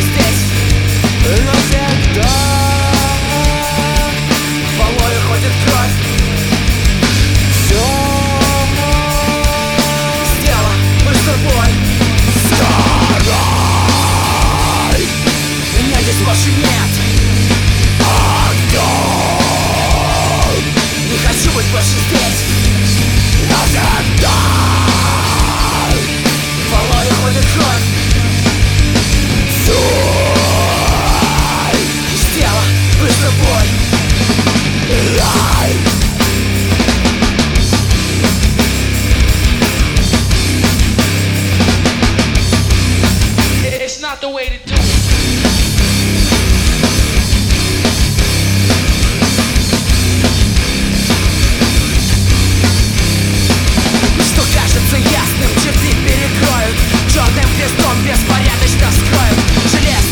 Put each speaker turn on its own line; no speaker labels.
здесь навсегда. Волною ходит кровь. Все сделала быстро бой. Скорей, меня здесь больше нет. Огонь, не хочу быть больше здесь навсегда. Волною ходит кровь. Сделала быстро бой. It's not the way to do it. Что кажется ясным, черты перекроют. Черным крестом беспорядочно скроют. Железо